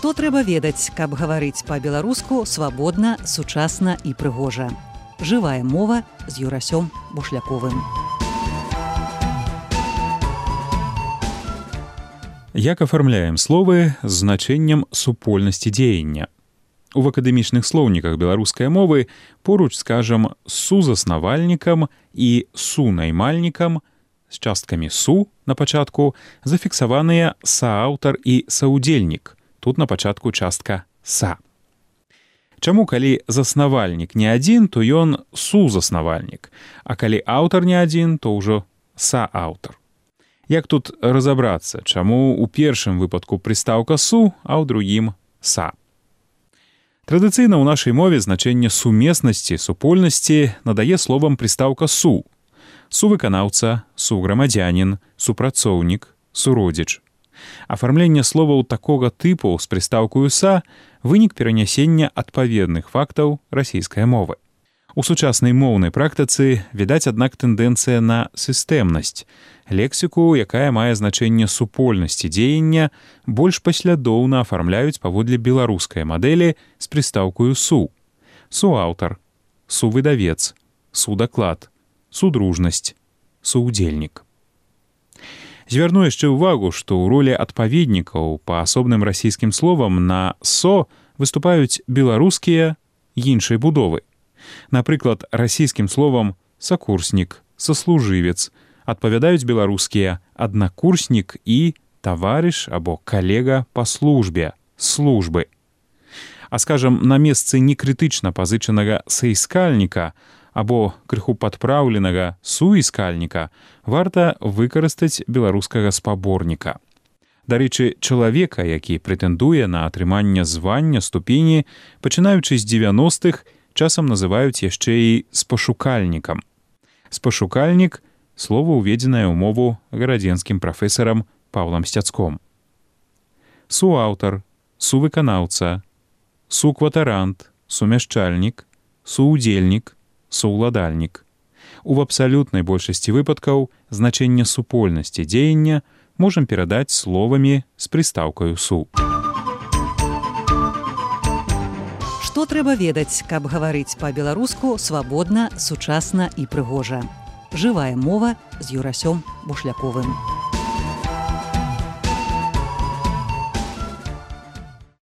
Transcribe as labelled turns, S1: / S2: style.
S1: Што трэба ведаць, каб гаварыць па-беларуску свабодна, сучасна і прыгожа. Жывая мова з Юрасём Бушляковым.
S2: Як афармляем словы з значэннем супольнасці дзеяння? У акадэмічных слоўніках беларускай мовы поруч, скажам, сузаснавальнікам і сунаймальнікам з часткамі «су» на пачатку зафіксаваныя сааўтар і саўдзельнік. Тут на пачатку частка «са». Чаму, калі заснавальнік не адзін, то ён сузаснавальнік, а калі аўтар не адзін, то ўжо сааўтар. Як тут разабрацца, чаму ў першым выпадку прыстаўка «су», а ў другім «са»? Традыцыйна ў нашай мове значэнне сумеснасці, супольнасці надае словам прыстаўка «су». Сувыканаўца, суграмадзянін, супрацоўнік, суродзіч. Афармленне словаў такога тыпу з прыстаўкаю «са» — вынік перанясення адпаведных фактаў расійскай мовы. У сучаснай моўнай практыцы відаць, аднак, тэндэнцыя на сістэмнасць. Лексіку, якая мае значэнне супольнасці дзеяння, больш паслядоўна афармляюць паводле беларускай мадэлі з прыстаўкаю «су». Суаўтар, сувыдавец, судаклад, судружнасць, суўдзельнік. Звярну яшчэ ўвагу, што ў ролі адпаведнікаў па асобным расійскім словам на «со» выступаюць беларускія іншай будовы. Напрыклад, расійскім словам «сакурснік», «саслужывец» адпавядаюць беларускія «аднакурснік» і «таварыш» або «калега па службе», «службы». А, скажам, на месцы некрытычна пазычанага «саіскальніка» або крыху падпраўленага «суіскальніка» варта выкарыстаць беларускага спаборніка. Дарэчы, чалавека, які прэтэндуе на атрыманне звання, ступені, пачынаючы з 90-х, часам называюць яшчэ і спашукальнікам. Спашукальнік — слова, уведзенае ў мову гарадзенскім прафесарам Паўлам Сцяцком. Суаўтар, сувыканаўца, сукватарант, сумяшчальнік, суўдзельнік, суўладальнік. У абсалютнай большасці выпадкаў значэнне супольнасці дзеяння можам перадаць словамі з прыстаўкаю «су».
S1: Што трэба ведаць, каб гаварыць па-беларуску свабодна, сучасна і прыгожа. Жывая мова з Юрасём Бушляковым.